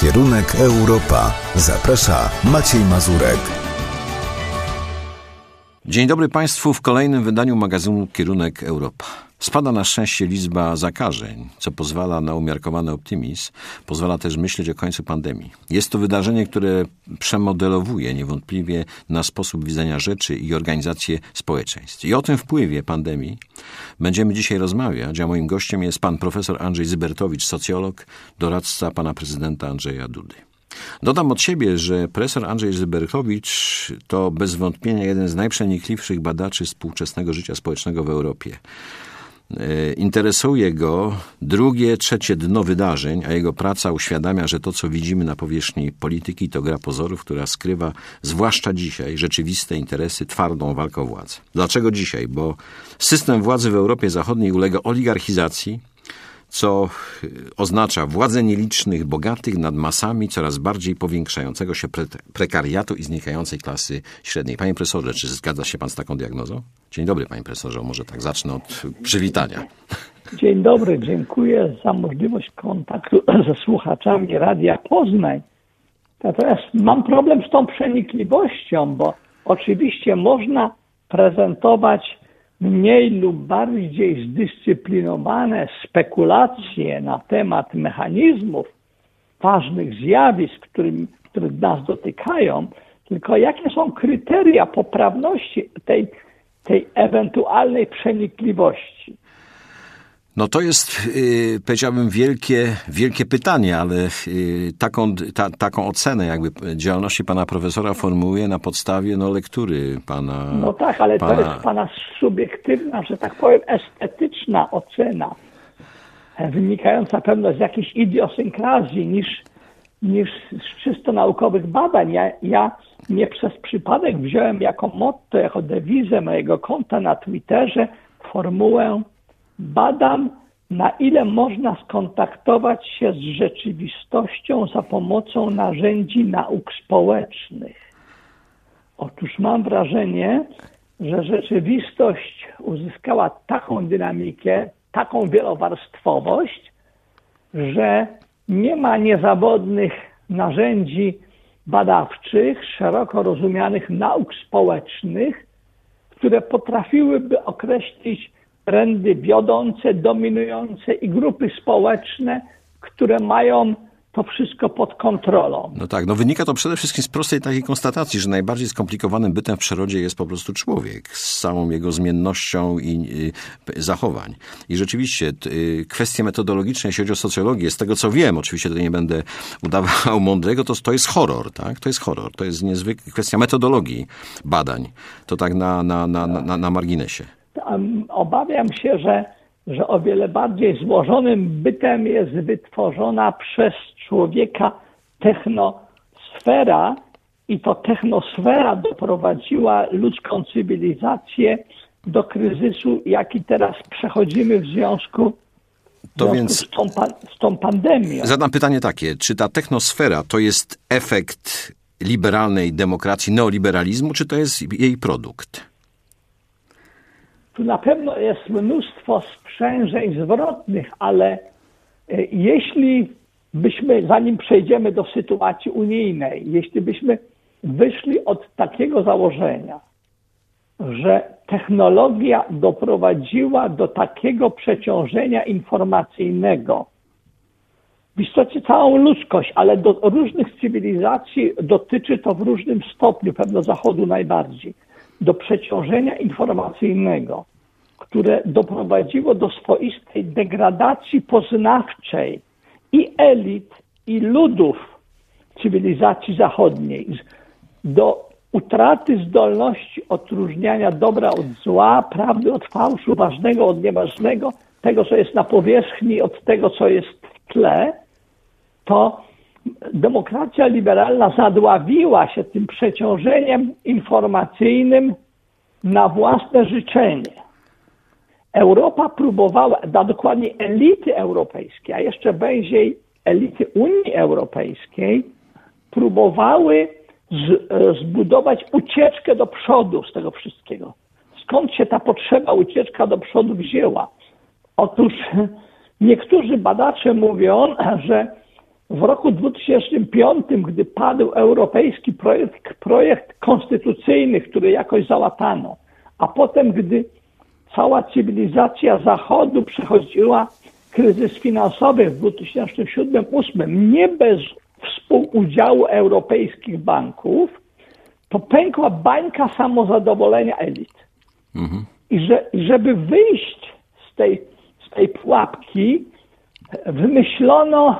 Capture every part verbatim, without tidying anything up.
Kierunek Europa. Zaprasza Maciej Mazurek. Dzień dobry Państwu w kolejnym wydaniu magazynu Kierunek Europa. Spada na szczęście liczba zakażeń, co pozwala na umiarkowany optymizm, pozwala też myśleć o końcu pandemii. Jest to wydarzenie, które przemodelowuje niewątpliwie na sposób widzenia rzeczy i organizację społeczeństw. I o tym wpływie pandemii będziemy dzisiaj rozmawiać, a moim gościem jest pan profesor Andrzej Zybertowicz, socjolog, doradca pana prezydenta Andrzeja Dudy. Dodam od siebie, że profesor Andrzej Zybertowicz to bez wątpienia jeden z najprzenikliwszych badaczy współczesnego życia społecznego w Europie. Interesuje go drugie, trzecie dno wydarzeń, a jego praca uświadamia, że to, co widzimy na powierzchni polityki, to gra pozorów, która skrywa, zwłaszcza dzisiaj, rzeczywiste interesy, twardą walkę o władzę. Dlaczego dzisiaj? Bo system władzy w Europie Zachodniej ulega oligarchizacji, co oznacza władzę nielicznych, bogatych nad masami coraz bardziej powiększającego się pre- prekariatu i znikającej klasy średniej. Panie profesorze, czy zgadza się pan z taką diagnozą? Dzień dobry, panie profesorze. Może tak zacznę od przywitania. Dzień dobry, dziękuję za możliwość kontaktu ze słuchaczami Radia Poznań. Natomiast mam problem z tą przenikliwością, bo oczywiście można prezentować mniej lub bardziej zdyscyplinowane spekulacje na temat mechanizmów, ważnych zjawisk, którym, które nas dotykają, tylko jakie są kryteria poprawności tej, tej ewentualnej przenikliwości? No to jest, yy, powiedziałbym, wielkie, wielkie pytanie, ale yy, taką, ta, taką ocenę jakby działalności pana profesora formułuje na podstawie no, lektury pana... No tak, ale pana... to jest pana subiektywna, że tak powiem, estetyczna ocena, wynikająca pewno z jakiejś idiosynkrazji niż, niż z czysto naukowych badań. Ja, ja nie przez przypadek wziąłem jako motto, jako dewizę mojego konta na Twitterze formułę: badam, na ile można skontaktować się z rzeczywistością za pomocą narzędzi nauk społecznych. Otóż mam wrażenie, że rzeczywistość uzyskała taką dynamikę, taką wielowarstwowość, że nie ma niezawodnych narzędzi badawczych, szeroko rozumianych nauk społecznych, które potrafiłyby określić trendy wiodące, dominujące i grupy społeczne, które mają to wszystko pod kontrolą. No tak, no wynika to przede wszystkim z prostej takiej konstatacji, że najbardziej skomplikowanym bytem w przyrodzie jest po prostu człowiek z całą jego zmiennością i y, zachowań. I rzeczywiście y, kwestie metodologiczne, jeśli chodzi o socjologię, z tego co wiem, oczywiście to nie będę udawał mądrego, to, to jest horror, tak? To jest horror. To jest niezwykła kwestia metodologii badań. To tak na, na, na, na, na marginesie. Obawiam się, że, że o wiele bardziej złożonym bytem jest wytworzona przez człowieka technosfera i to technosfera doprowadziła ludzką cywilizację do kryzysu, jaki teraz przechodzimy w związku, w to związku więc z, tą, z tą pandemią. Zadam pytanie takie, czy ta technosfera to jest efekt liberalnej demokracji, neoliberalizmu, czy to jest jej produkt? Tu na pewno jest mnóstwo sprzężeń zwrotnych, ale jeśli byśmy, zanim przejdziemy do sytuacji unijnej, jeśli byśmy wyszli od takiego założenia, że technologia doprowadziła do takiego przeciążenia informacyjnego, w istocie całą ludzkość, ale do różnych cywilizacji dotyczy to w różnym stopniu, pewno Zachodu najbardziej, do przeciążenia informacyjnego, które doprowadziło do swoistej degradacji poznawczej i elit, i ludów cywilizacji zachodniej, do utraty zdolności odróżniania dobra od zła, prawdy od fałszu, ważnego od nieważnego, tego, co jest na powierzchni, od tego, co jest w tle, to demokracja liberalna zadławiła się tym przeciążeniem informacyjnym na własne życzenie. Europa próbowała, a dokładnie elity europejskie, a jeszcze bardziej elity Unii Europejskiej, próbowały z, zbudować ucieczkę do przodu z tego wszystkiego. Skąd się ta potrzeba ucieczka do przodu wzięła? Otóż niektórzy badacze mówią, że w roku dwutysięcznym piątym, gdy padł europejski projekt, projekt konstytucyjny, który jakoś załatano, a potem, gdy cała cywilizacja Zachodu przechodziła kryzys finansowy w dwa tysiące siódmym dwa tysiące ósmym, nie bez współudziału europejskich banków, to pękła bańka samozadowolenia elit. Mhm. I że, żeby wyjść z tej, z tej pułapki, wymyślono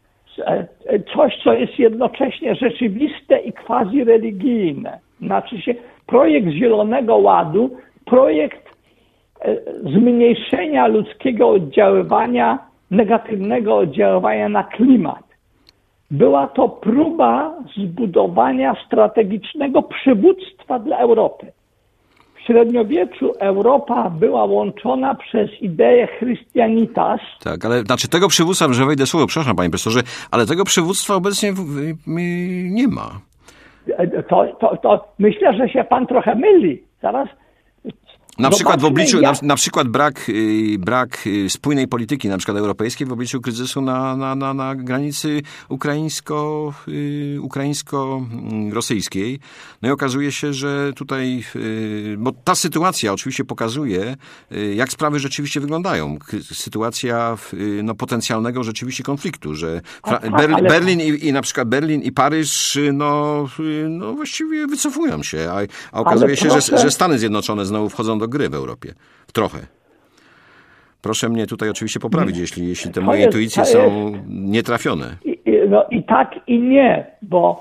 coś, co jest jednocześnie rzeczywiste i quasi-religijne. Znaczy się projekt Zielonego Ładu, projekt zmniejszenia ludzkiego oddziaływania, negatywnego oddziaływania na klimat. Była to próba zbudowania strategicznego przywództwa dla Europy. W średniowieczu Europa była łączona przez ideę Christianitas. Tak, ale znaczy tego przywództwa, że wejdę słowo, przepraszam panie profesorze, ale tego przywództwa obecnie nie ma. To, to, to myślę, że się pan trochę myli. Zaraz. Na przykład w obliczu, na, na przykład brak, brak spójnej polityki, na przykład europejskiej w obliczu kryzysu na, na, na, na granicy ukraińsko, ukraińsko-rosyjskiej. No i okazuje się, że tutaj, bo ta sytuacja oczywiście pokazuje, jak sprawy rzeczywiście wyglądają. Sytuacja no, potencjalnego rzeczywiście konfliktu, że Berlin, Berlin i, i na przykład Berlin i Paryż no, no właściwie wycofują się, a, a okazuje się, że, że Stany Zjednoczone znowu wchodzą do gry w Europie. Trochę. Proszę mnie tutaj oczywiście poprawić, jeśli, jeśli te moje jest, intuicje są jest, nietrafione. I, no i tak i nie, bo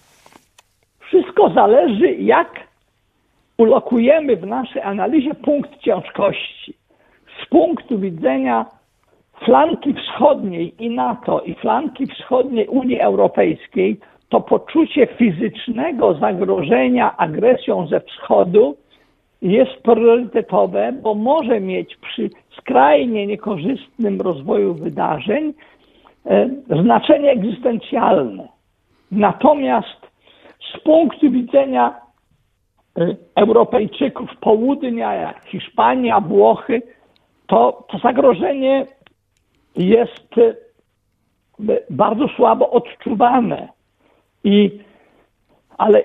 wszystko zależy, jak ulokujemy w naszej analizie punkt ciężkości. Z punktu widzenia flanki wschodniej i NATO i flanki wschodniej Unii Europejskiej, to poczucie fizycznego zagrożenia agresją ze wschodu jest priorytetowe, bo może mieć przy skrajnie niekorzystnym rozwoju wydarzeń e, znaczenie egzystencjalne. Natomiast z punktu widzenia e, Europejczyków południa, jak Hiszpania, Włochy, to, to zagrożenie jest e, bardzo słabo odczuwane. I, ale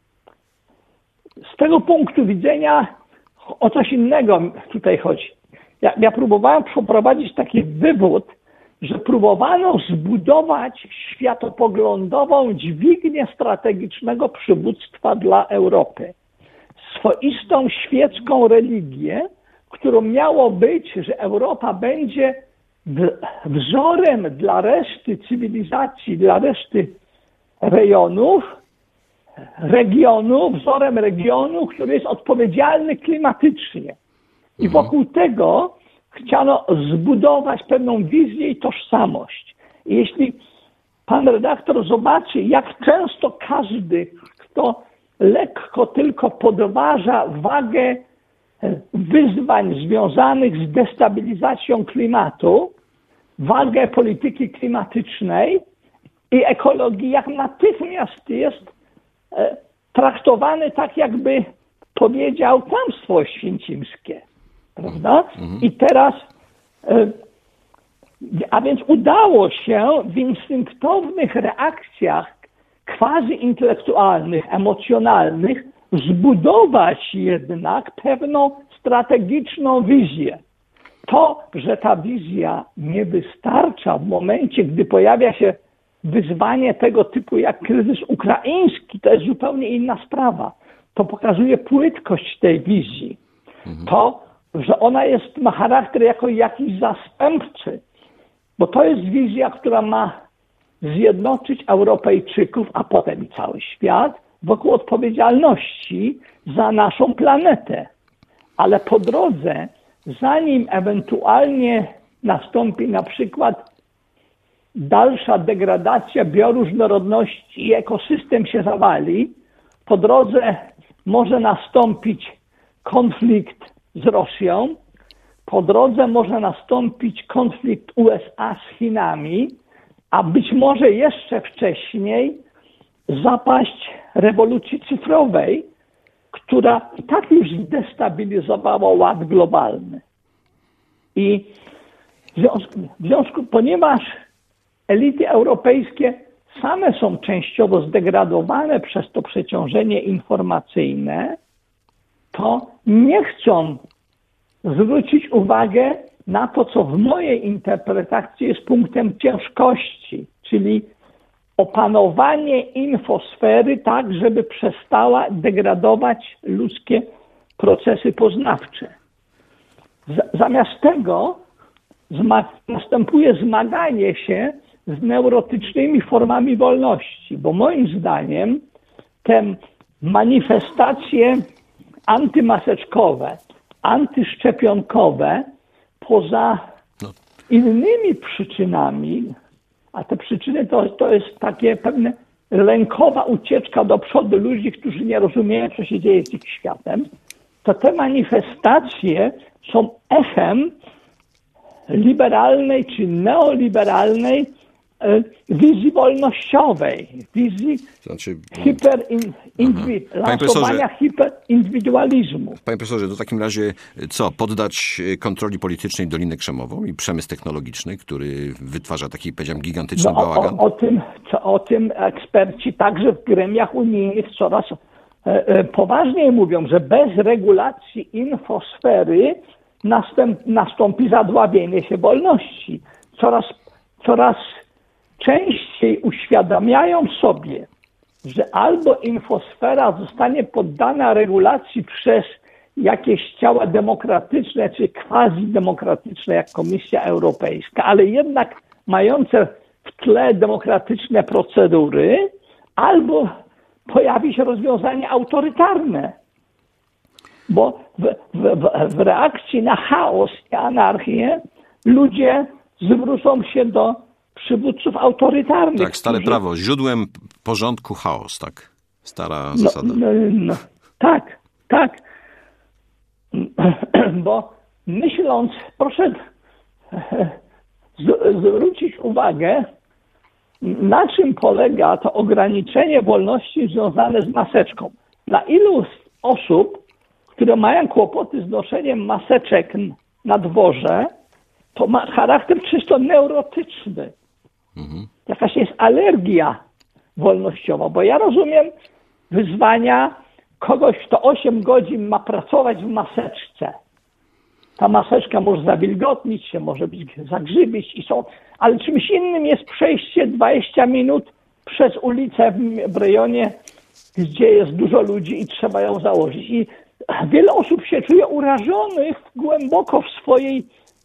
z tego punktu widzenia o coś innego tutaj chodzi. Ja, ja próbowałem przeprowadzić taki wywód, że próbowano zbudować światopoglądową dźwignię strategicznego przywództwa dla Europy. Swoistą świecką religię, którą miało być, że Europa będzie wzorem dla reszty cywilizacji, dla reszty rejonów, regionu, wzorem regionu, który jest odpowiedzialny klimatycznie. I wokół tego chciano zbudować pewną wizję i tożsamość. I jeśli pan redaktor zobaczy, jak często każdy, kto lekko tylko podważa wagę wyzwań związanych z destabilizacją klimatu, wagę polityki klimatycznej i ekologii, jak natychmiast jest traktowany tak, jakby powiedział kłamstwo święcimskie. Prawda? Mhm. I teraz, a więc udało się w instynktownych reakcjach quasi-intelektualnych, emocjonalnych zbudować jednak pewną strategiczną wizję. To, że ta wizja nie wystarcza w momencie, gdy pojawia się wyzwanie tego typu jak kryzys ukraiński, to jest zupełnie inna sprawa. To pokazuje płytkość tej wizji. Mhm. To, że ona jest, ma charakter jako jakiś zastępczy, bo to jest wizja, która ma zjednoczyć Europejczyków, a potem i cały świat wokół odpowiedzialności za naszą planetę. Ale po drodze, zanim ewentualnie nastąpi na przykład dalsza degradacja bioróżnorodności i ekosystem się zawali, po drodze może nastąpić konflikt z Rosją, po drodze może nastąpić konflikt U S A z Chinami, a być może jeszcze wcześniej zapaść rewolucji cyfrowej, która i tak już zdestabilizowała ład globalny. I w związku, w związku ponieważ elity europejskie same są częściowo zdegradowane przez to przeciążenie informacyjne, to nie chcą zwrócić uwagę na to, co w mojej interpretacji jest punktem ciężkości, czyli opanowanie infosfery tak, żeby przestała degradować ludzkie procesy poznawcze. Z- zamiast tego zma- następuje zmaganie się z neurotycznymi formami wolności, bo moim zdaniem te manifestacje antymaseczkowe, antyszczepionkowe, poza innymi przyczynami, a te przyczyny to, to jest takie pewne lękowa ucieczka do przodu ludzi, którzy nie rozumieją, co się dzieje z ich światem, to te manifestacje są echem liberalnej czy neoliberalnej e, wizji wolnościowej, wizji Znaczy, hyperindywidualizowania, hiperindywidualizmu. Panie profesorze, to w takim razie co? Poddać kontroli politycznej Dolinę Krzemową i przemysł technologiczny, który wytwarza taki, powiedziałem, gigantyczny No, bałagan? o, o, tym, co, o tym eksperci także w gremiach unijnych coraz e, e, poważniej mówią, że bez regulacji infosfery następ, nastąpi zadławienie się wolności. Coraz, coraz częściej uświadamiają sobie, że albo infosfera zostanie poddana regulacji przez jakieś ciała demokratyczne czy quasi-demokratyczne, jak Komisja Europejska, ale jednak mające w tle demokratyczne procedury, albo pojawi się rozwiązanie autorytarne. Bo w, w, w reakcji na chaos i anarchię ludzie zwrócą się do przywódców autorytarnych. Tak, stare którzy... prawo. Źródłem porządku chaos, tak? Stara no, zasada. No, no, tak, tak. Bo myśląc, proszę z, zwrócić uwagę, na czym polega to ograniczenie wolności związane z maseczką. Dla ilu osób, które mają kłopoty z noszeniem maseczek na dworze, to ma charakter czysto neurotyczny. Mhm. Jakaś jest alergia wolnościowa, bo ja rozumiem wyzwania kogoś, kto osiem godzin ma pracować w maseczce. Ta maseczka może zawilgotnić się, może być zagrzybić i są, ale czymś innym jest przejście dwadzieścia minut przez ulicę w, w rejonie, gdzie jest dużo ludzi i trzeba ją założyć. I wiele osób się czuje urażonych głęboko w swojej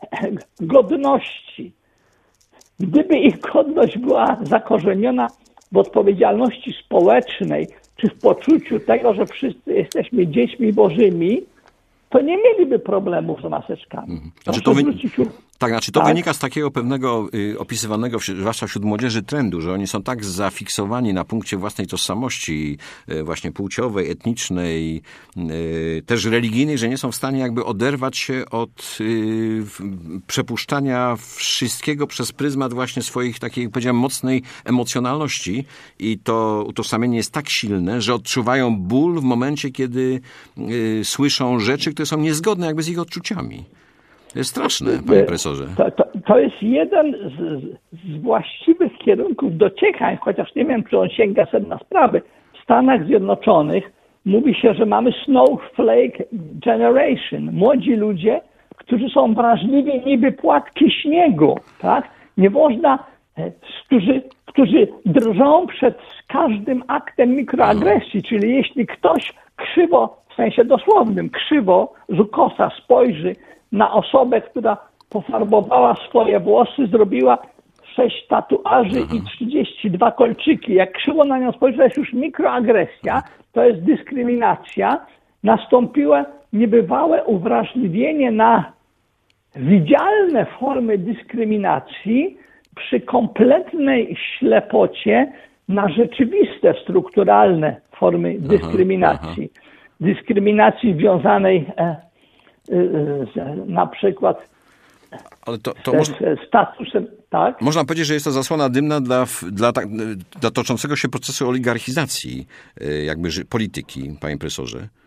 godności. Gdyby ich godność była zakorzeniona w odpowiedzialności społecznej, czy w poczuciu tego, że wszyscy jesteśmy dziećmi bożymi, to nie mieliby problemów z maseczkami. Znaczy to wy... u... Tak, znaczy to tak? wynika z takiego pewnego y, opisywanego, zwłaszcza wśród młodzieży, trendu, że oni są tak zafiksowani na punkcie własnej tożsamości y, właśnie płciowej, etnicznej, y, też religijnej, że nie są w stanie jakby oderwać się od y, przepuszczania wszystkiego przez pryzmat właśnie swoich takiej, powiedziałem, mocnej emocjonalności i to utożsamienie jest tak silne, że odczuwają ból w momencie, kiedy y, słyszą rzeczy, które są niezgodne jakby z ich odczuciami. To jest straszne, panie profesorze. To, to, to jest jeden z, z właściwych kierunków dociekań, chociaż nie wiem, czy on sięga sedna sprawy. W Stanach Zjednoczonych mówi się, że mamy snowflake generation. Młodzi ludzie, którzy są wrażliwi niby płatki śniegu, tak? Nie można, którzy, którzy drżą przed każdym aktem mikroagresji, no. Czyli jeśli ktoś krzywo, w sensie dosłownym, krzywo z ukosa spojrzy na osobę, która pofarbowała swoje włosy, zrobiła sześć tatuaży Aha. i trzydzieści dwa kolczyki. Jak krzywo na nią spojrzy, to jest już mikroagresja, to jest dyskryminacja. Nastąpiło niebywałe uwrażliwienie na widzialne formy dyskryminacji przy kompletnej ślepocie na rzeczywiste, strukturalne formy Aha. dyskryminacji. Aha. Dyskryminacji związanej e, na przykład Ale to, to z można, statusem, tak? Można powiedzieć, że jest to zasłona dymna dla, dla, dla toczącego się procesu oligarchizacji jakby polityki, panie profesorze.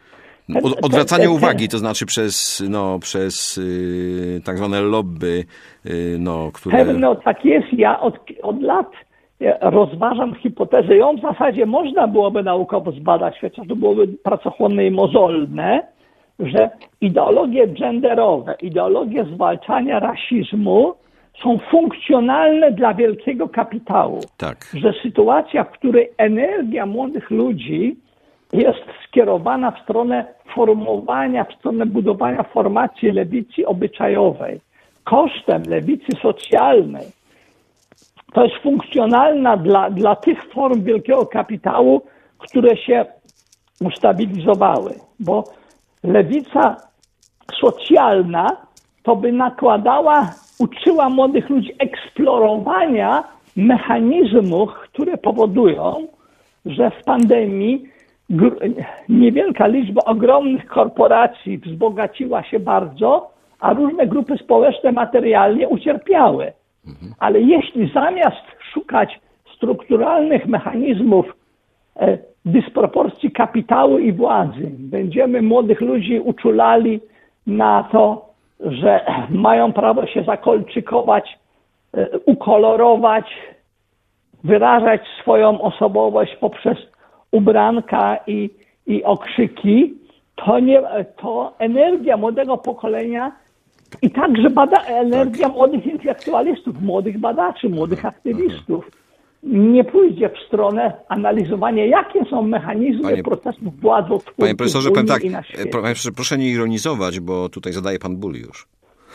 Od, odwracanie uwagi, to znaczy przez, no, przez yy, tak zwane lobby, yy, no, które... Pewno tak jest. Ja od, od lat rozważam hipotezę, ją w zasadzie można byłoby naukowo zbadać, chociaż to byłoby pracochłonne i mozolne, że ideologie genderowe, ideologie zwalczania rasizmu są funkcjonalne dla wielkiego kapitału. Tak. Że sytuacja, w której energia młodych ludzi jest skierowana w stronę formowania, w stronę budowania formacji lewicy obyczajowej, kosztem lewicy socjalnej, to jest funkcjonalna dla, dla tych form wielkiego kapitału, które się ustabilizowały. Bo lewica socjalna to by nakładała, uczyła młodych ludzi eksplorowania mechanizmów, które powodują, że w pandemii niewielka liczba ogromnych korporacji wzbogaciła się bardzo, a różne grupy społeczne materialnie ucierpiały. Ale jeśli zamiast szukać strukturalnych mechanizmów e, dysproporcji kapitału i władzy, będziemy młodych ludzi uczulali na to, że mają prawo się zakolczykować, e, ukolorować, wyrażać swoją osobowość poprzez ubranka i, i okrzyki, to, nie, to energia młodego pokolenia i także bada, energia tak. młodych intelektualistów, młodych badaczy, młodych aktywistów nie pójdzie w stronę analizowania, jakie są mechanizmy Panie, procesów władzotwórczych Panie profesorze, w Unii tak, i na świecie. Panie profesorze, proszę nie ironizować, bo tutaj zadaje pan ból już.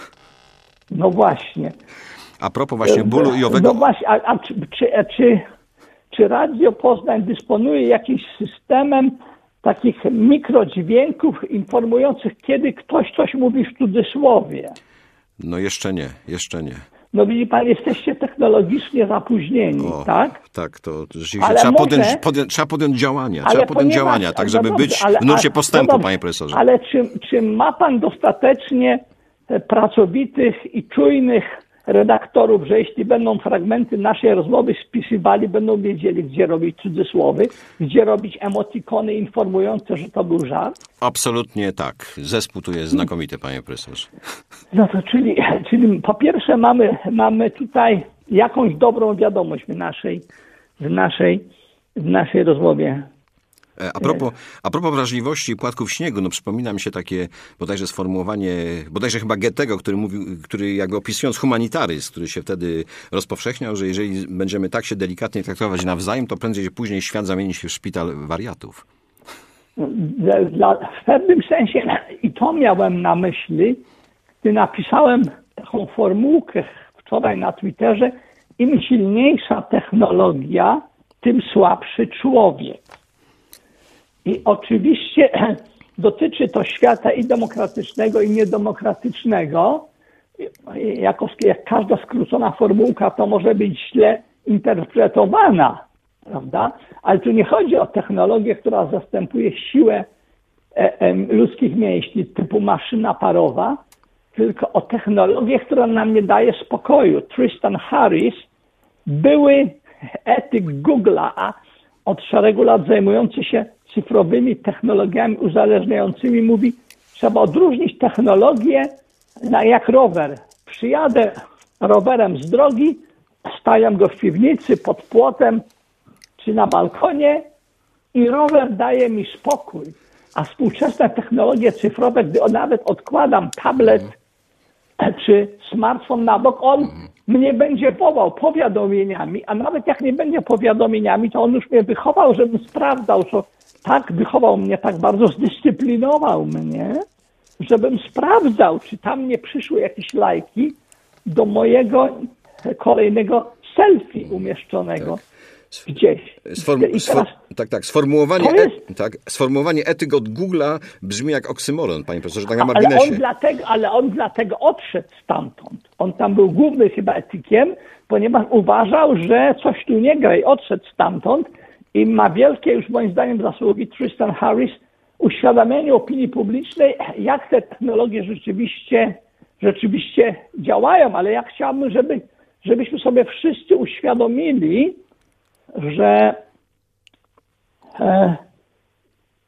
No właśnie. A propos właśnie bólu i owego... No właśnie, a, a czy, czy, czy, czy Radio Poznań dysponuje jakimś systemem takich mikrodźwięków informujących, kiedy ktoś coś mówi w cudzysłowie? No jeszcze nie, jeszcze nie. No widzi pan, jesteście technologicznie zapóźnieni, o, tak? Tak, to rzeczywiście trzeba, może, podjąć, podjąć, trzeba podjąć działania, trzeba podjąć działania, tak żeby no dobrze, być ale, w nurcie postępu, no dobrze, panie profesorze. Ale czy, czy ma pan dostatecznie pracowitych i czujnych redaktorów, że jeśli będą fragmenty naszej rozmowy spisywali, będą wiedzieli, gdzie robić cudzysłowy, gdzie robić emotikony informujące, że to był żart? Absolutnie tak. Zespół tu jest znakomity, panie profesorze. No to czyli, czyli po pierwsze mamy, mamy tutaj jakąś dobrą wiadomość w naszej, w naszej, w naszej rozmowie. A propos, a propos wrażliwości płatków śniegu, no przypomina mi się takie bodajże sformułowanie, bodajże chyba Goethego, który mówił, który jakby opisując humanitaryzm, który się wtedy rozpowszechniał, że jeżeli będziemy tak się delikatnie traktować nawzajem, to prędzej czy później świat zamieni się w szpital wariatów. Dla, w pewnym sensie i to miałem na myśli, gdy napisałem taką formułkę wczoraj na Twitterze, im silniejsza technologia, tym słabszy człowiek. I oczywiście dotyczy to świata i demokratycznego, i niedemokratycznego. Jako, jak każda skrócona formułka, to może być źle interpretowana, prawda? Ale tu nie chodzi o technologię, która zastępuje siłę e, e, ludzkich mięśni typu maszyna parowa, tylko o technologię, która nam nie daje spokoju. Tristan Harris, były etyk Google'a, od szeregu lat zajmujący się cyfrowymi technologiami uzależniającymi, mówi, trzeba odróżnić technologię jak rower. Przyjadę rowerem z drogi, stawiam go w piwnicy, pod płotem czy na balkonie i rower daje mi spokój. A współczesne technologie cyfrowe, gdy nawet odkładam tablet czy smartfon na bok, on mnie będzie wołał powiadomieniami, a nawet jak nie będzie powiadomieniami, to on już mnie wychował, żebym sprawdzał, że tak wychował mnie, tak bardzo zdyscyplinował mnie, żebym sprawdzał, czy tam nie przyszły jakieś lajki do mojego kolejnego selfie umieszczonego tak. gdzieś. Sform, I teraz, tak, tak. Sformułowanie, jest, e, tak. Sformułowanie etyk od Google'a brzmi jak oksymoron, panie profesorze, tak na marginesie. Ale on, dlatego, ale on dlatego odszedł stamtąd. On tam był głównym chyba etykiem, ponieważ uważał, że coś tu nie gra i odszedł stamtąd i ma wielkie już moim zdaniem zasługi Tristan Harris uświadamianie opinii publicznej, jak te technologie rzeczywiście, rzeczywiście działają, ale ja chciałbym, żeby, żebyśmy sobie wszyscy uświadomili, że e,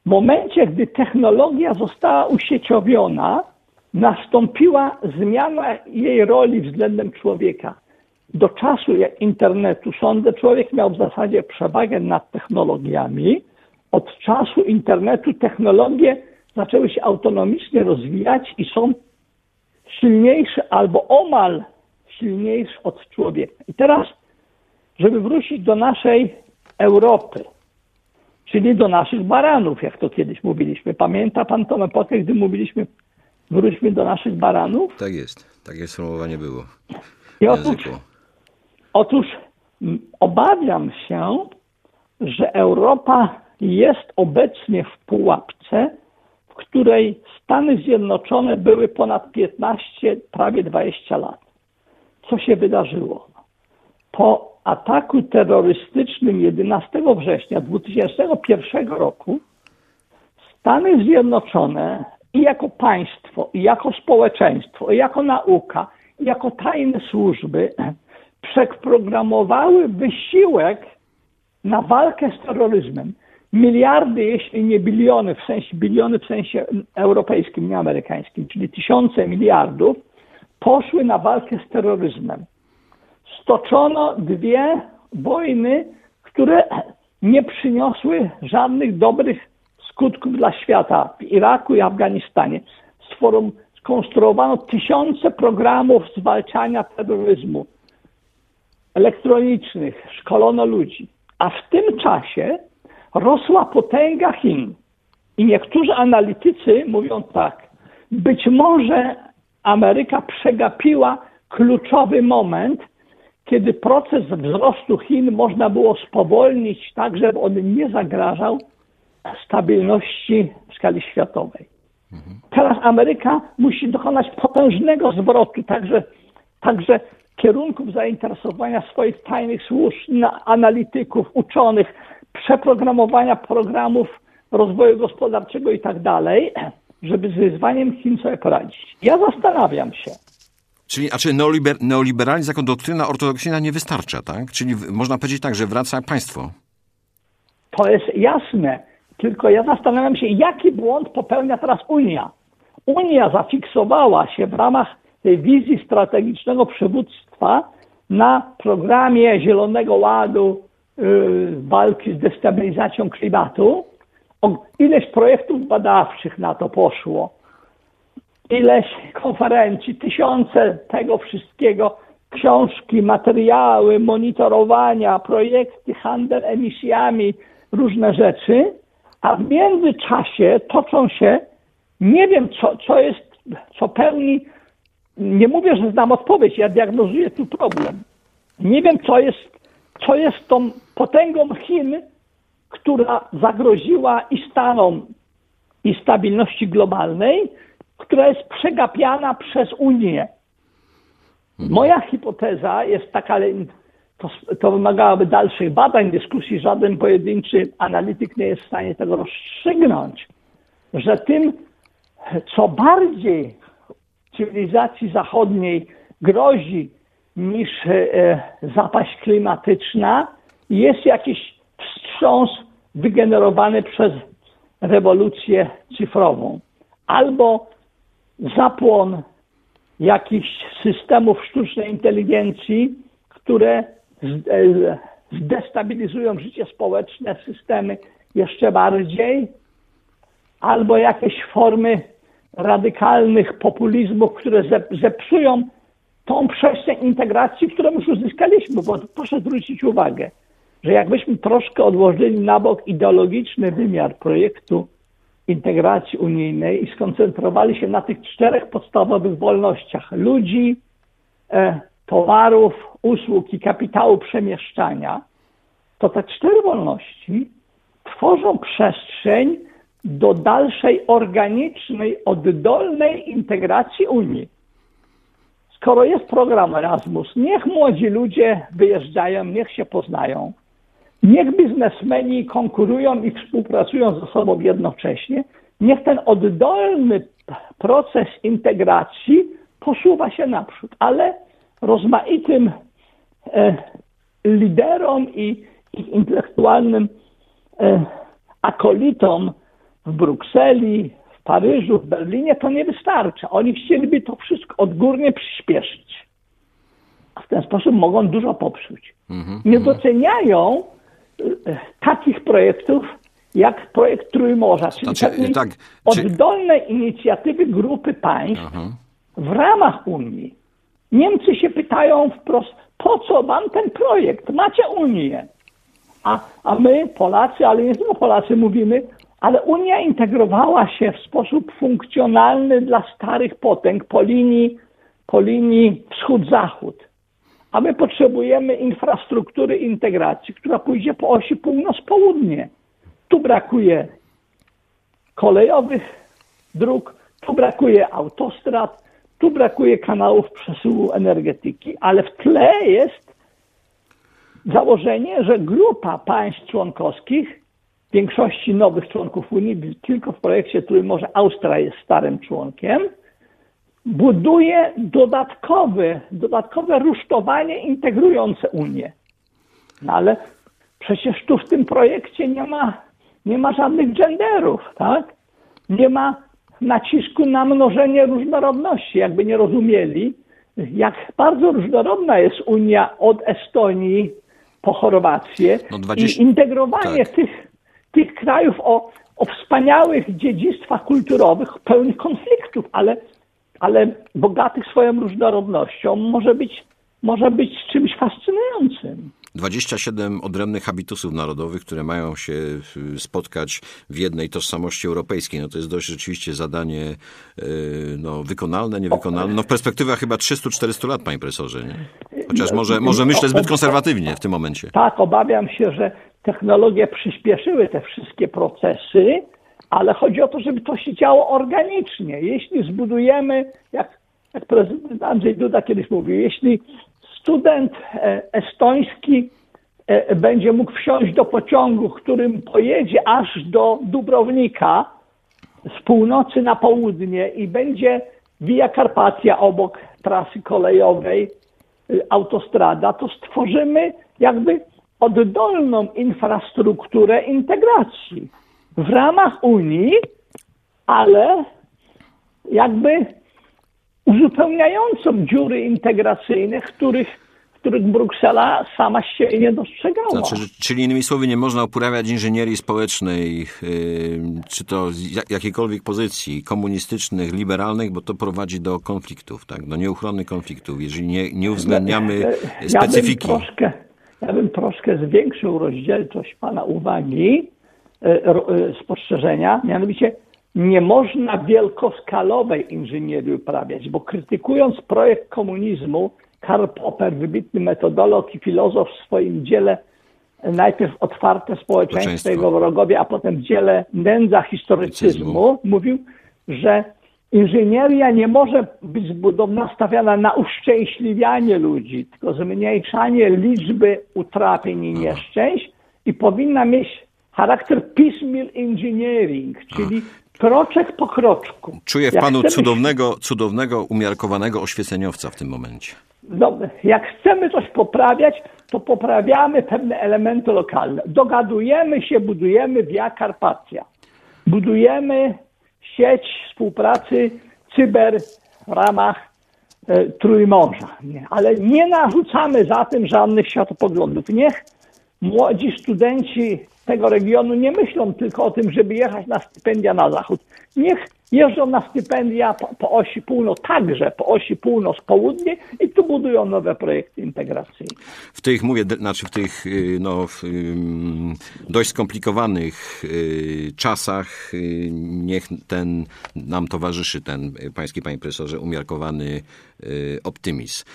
W momencie, gdy technologia została usieciowiona, nastąpiła zmiana jej roli względem człowieka. Do czasu internetu, sądzę, człowiek miał w zasadzie przewagę nad technologiami. Od czasu internetu technologie zaczęły się autonomicznie rozwijać i są silniejsze albo omal silniejsze od człowieka. I teraz, żeby wrócić do naszej Europy, czyli do naszych baranów, jak to kiedyś mówiliśmy. Pamięta pan tą epokę, gdy mówiliśmy, wróćmy do naszych baranów? Tak jest. Takie sformułowanie było I otóż, otóż obawiam się, że Europa jest obecnie w pułapce, w której Stany Zjednoczone były ponad piętnaście, prawie dwadzieścia lat. Co się wydarzyło? Po ataku terrorystycznym jedenastego września dwutysięcznego pierwszego roku Stany Zjednoczone i jako państwo, i jako społeczeństwo, i jako nauka, i jako tajne służby przeprogramowały wysiłek na walkę z terroryzmem. Miliardy, jeśli nie biliony, w sensie biliony w sensie europejskim, nie amerykańskim, czyli tysiące miliardów, poszły na walkę z terroryzmem. Stoczono dwie wojny, które nie przyniosły żadnych dobrych skutków dla świata w Iraku i Afganistanie. Sforum, skonstruowano tysiące programów zwalczania terroryzmu elektronicznych, szkolono ludzi. A w tym czasie rosła potęga Chin. I niektórzy analitycy mówią tak, być może Ameryka przegapiła kluczowy moment, kiedy proces wzrostu Chin można było spowolnić tak, żeby on nie zagrażał stabilności w skali światowej. Mhm. Teraz Ameryka musi dokonać potężnego zwrotu, także, także kierunków zainteresowania swoich tajnych służb, analityków, uczonych, przeprogramowania programów rozwoju gospodarczego i tak dalej, żeby z wyzwaniem Chin sobie poradzić. Ja zastanawiam się. Czyli, a czy neoliber, neoliberalizm jako doktryna ortodoksyjna nie wystarcza, tak? Czyli można powiedzieć tak, że wraca państwo. To jest jasne, tylko ja zastanawiam się, jaki błąd popełnia teraz Unia. Unia zafiksowała się w ramach tej wizji strategicznego przywództwa na programie Zielonego Ładu, yy, walki z destabilizacją klimatu. O, ileś projektów badawczych na to poszło. Ileś konferencji, tysiące tego wszystkiego, książki, materiały, monitorowania, projekty, handel emisjami, różne rzeczy, a w międzyczasie toczą się, nie wiem co, co jest, co pełni, nie mówię, że znam odpowiedź, ja diagnozuję tu problem. Nie wiem co jest, co jest tą potęgą Chin, która zagroziła i stanom, i stabilności globalnej, która jest przegapiana przez Unię. Moja hipoteza jest taka, ale to, to wymagałoby dalszych badań, dyskusji, żaden pojedynczy analityk nie jest w stanie tego rozstrzygnąć, że tym, co bardziej cywilizacji zachodniej grozi niż e, zapaść klimatyczna, jest jakiś wstrząs wygenerowany przez rewolucję cyfrową. Albo zapłon jakichś systemów sztucznej inteligencji, które zdestabilizują życie społeczne, systemy jeszcze bardziej, albo jakieś formy radykalnych populizmów, które zepsują tą przestrzeń integracji, którą już uzyskaliśmy, bo proszę zwrócić uwagę, że jakbyśmy troszkę odłożyli na bok ideologiczny wymiar projektu integracji unijnej i skoncentrowali się na tych czterech podstawowych wolnościach ludzi, e, towarów, usług i kapitału przemieszczania, to te cztery wolności tworzą przestrzeń do dalszej organicznej, oddolnej integracji Unii. Skoro jest program Erasmus, niech młodzi ludzie wyjeżdżają, niech się poznają. Niech biznesmeni konkurują i współpracują ze sobą jednocześnie. Niech ten oddolny proces integracji posuwa się naprzód. Ale rozmaitym e, liderom i, i intelektualnym e, akolitom w Brukseli, w Paryżu, w Berlinie, to nie wystarcza. Oni chcieliby to wszystko odgórnie przyspieszyć. A w ten sposób mogą dużo popsuć. Mm-hmm. Nie doceniają y, takich projektów, jak projekt Trójmorza, czyli znaczy, tak, oddolnej czy... inicjatywy grupy państw uh-huh. w ramach Unii. Niemcy się pytają wprost, po co wam ten projekt? Macie Unię. A, a my, Polacy, ale nie tylko Polacy, mówimy, ale Unia integrowała się w sposób funkcjonalny dla starych potęg po linii, po linii wschód-zachód. A my potrzebujemy infrastruktury integracji, która pójdzie po osi północ-południe. Tu brakuje kolejowych dróg, tu brakuje autostrad, tu brakuje kanałów przesyłu energetyki, ale w tle jest założenie, że grupa państw członkowskich, w większości nowych członków Unii, tylko w projekcie Trójmorza Austria jest starym członkiem, buduje dodatkowe, dodatkowe rusztowanie integrujące Unię. No ale przecież tu w tym projekcie nie ma, nie ma żadnych genderów, tak? Nie ma nacisku na mnożenie różnorodności. Jakby nie rozumieli, jak bardzo różnorodna jest Unia od Estonii po Chorwację no dwadzieścia i integrowanie tak. tych, tych krajów o, o wspaniałych dziedzictwach kulturowych, pełnych konfliktów, ale, ale bogatych swoją różnorodnością może być, może być czymś fascynującym. dwadzieścia siedem odrębnych habitusów narodowych, które mają się spotkać w jednej tożsamości europejskiej. No to jest dość rzeczywiście zadanie no, wykonalne, niewykonalne. No w perspektywach chyba trzystu czterystu lat, panie profesorze. Nie? Chociaż może, może myślę zbyt konserwatywnie w tym momencie. Tak, obawiam się, że technologie przyspieszyły te wszystkie procesy, ale chodzi o to, żeby to się działo organicznie. Jeśli zbudujemy, jak, jak prezydent Andrzej Duda kiedyś mówił, jeśli student estoński będzie mógł wsiąść do pociągu, którym pojedzie aż do Dubrownika z północy na południe i będzie Via Carpatia obok trasy kolejowej, autostrada, to stworzymy jakby oddolną infrastrukturę integracji w ramach Unii, ale jakby uzupełniającą dziury integracyjne, których, których Bruksela sama z siebie nie dostrzegała. Znaczy, czyli innymi słowy, nie można uprawiać inżynierii społecznej, yy, czy to z jakiejkolwiek pozycji, komunistycznych, liberalnych, bo to prowadzi do konfliktów, tak? Do nieuchronnych konfliktów, jeżeli nie, nie uwzględniamy ja, specyfiki. Ja bym, troszkę, ja bym troszkę zwiększył rozdzielczość pana uwagi, yy, yy, spostrzeżenia, mianowicie nie można wielkoskalowej inżynierii uprawiać, bo krytykując projekt komunizmu, Karl Popper, wybitny metodolog i filozof w swoim dziele najpierw Otwarte społeczeństwo, jego wrogowie, a potem w dziele Nędza historycyzmu, mówił, że inżynieria nie może być nastawiana na uszczęśliwianie ludzi, tylko zmniejszanie liczby utrapień i nieszczęść i powinna mieć charakter piecemeal engineering, czyli kroczek po kroczku. Czuję w panu chcemy... cudownego, cudownego, umiarkowanego oświeceniowca w tym momencie. No, jak chcemy coś poprawiać, to poprawiamy pewne elementy lokalne. Dogadujemy się, budujemy Via Carpatia. Budujemy sieć współpracy cyber w ramach e, Trójmorza. Nie, ale nie narzucamy za tym żadnych światopoglądów. Niech młodzi studenci tego regionu nie myślą tylko o tym, żeby jechać na stypendia na zachód. Niech jeżdżą na stypendia po, po osi północ, także po osi północ-południe i tu budują nowe projekty integracyjne. W tych, mówię, znaczy w tych no, w, dość skomplikowanych czasach niech ten nam towarzyszy, ten pański, panie profesorze, umiarkowany optymizm.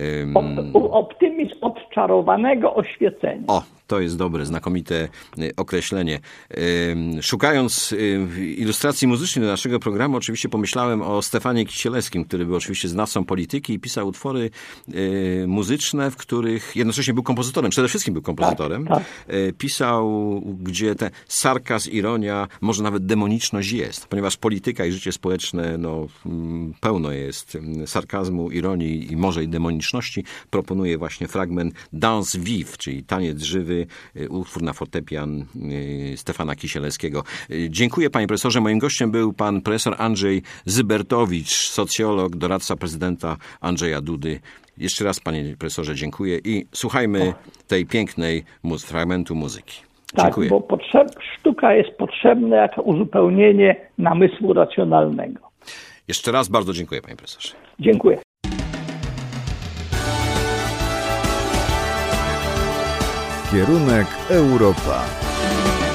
Optymizm odczarowanego oświecenia. O, to jest dobre, znakomite określenie. Szukając ilustracji muzycznej do naszego programu, oczywiście pomyślałem o Stefanie Kisielewskim, który był oczywiście znawcą polityki i pisał utwory muzyczne, w których jednocześnie był kompozytorem, przede wszystkim był kompozytorem. Tak, tak. Pisał, gdzie ten sarkazm, ironia, może nawet demoniczność jest, ponieważ polityka i życie społeczne no, pełno jest sarkazmu, ironii i może i demoniczności. Proponuje właśnie fragment Danse Vive, czyli taniec żywy, Dudy, utwór na fortepian Stefana Kisielewskiego. Dziękuję, panie profesorze. Moim gościem był pan profesor Andrzej Zybertowicz, socjolog, doradca prezydenta Andrzeja Dudy. Jeszcze raz, panie profesorze, dziękuję i słuchajmy tej pięknej muz- fragmentu muzyki. Dziękuję. Tak, bo potrzeb, sztuka jest potrzebna jako uzupełnienie namysłu racjonalnego. Jeszcze raz bardzo dziękuję, panie profesorze. Dziękuję. Kierunek Europa.